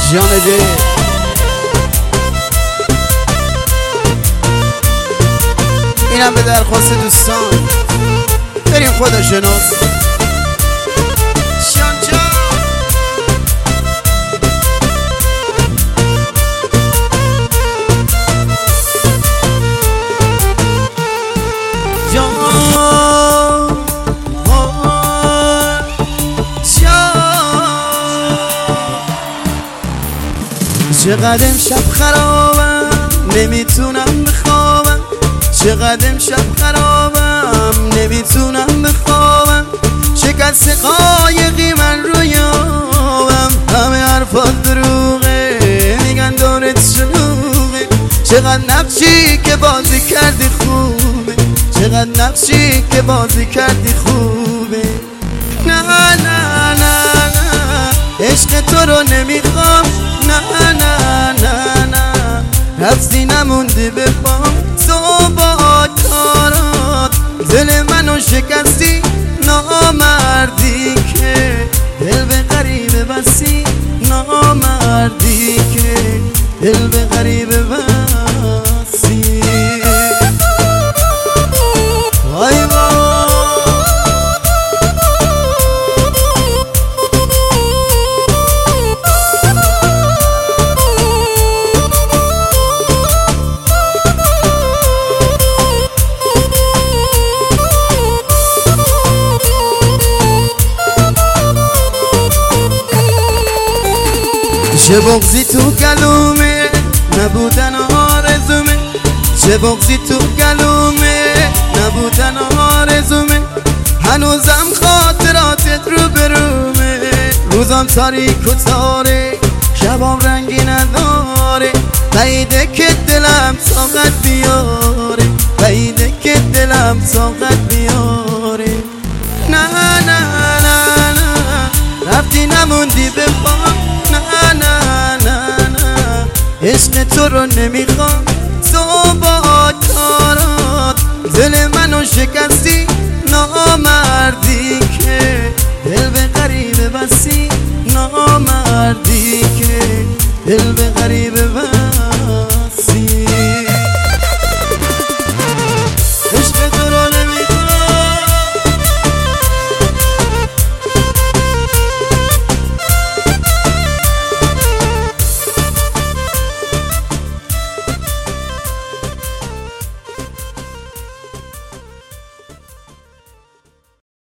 جان دی اینم به درخواست دوستان بریم خدا شناس شان جان چقدر امشب خرابم نمیتونم بخوابم، چقدر امشب خرابم نمیتونم بخوابم، شکست قایقی من رو یابم، همه حرفات دروغه میگن دورت شلوغه، چقدر نقشی که بازی کردی خوبه، چقدر نقشی که بازی کردی خوبه. نه نه نه نه عشق تو رو نمیخوام، نه نه نه نه رفتی نموندی به پام، تو با کارات دل منو شکستی، نامردی که دل به غریبه بستی، نامردی که دل به غریبه بستی. وای وای چه بغضی تو گلومه نبودن آرزومه، چه بغضی تو گلومه نبودن آرزومه، هنوزم خاطراتت رو برومه، روزم تاریک و تاره شبام رنگی نداره، بعیده که دلم طاقت بیاره، بعیده که دلم طاقت بیاره. نه نه نه نه رفتی نموندی به پام، نه نه نه نه عشق تو رو نمیخوام، تو با کارات دل منو شکستی، نامردی که دل به غریبه بستی، نامردی که دل به غریبه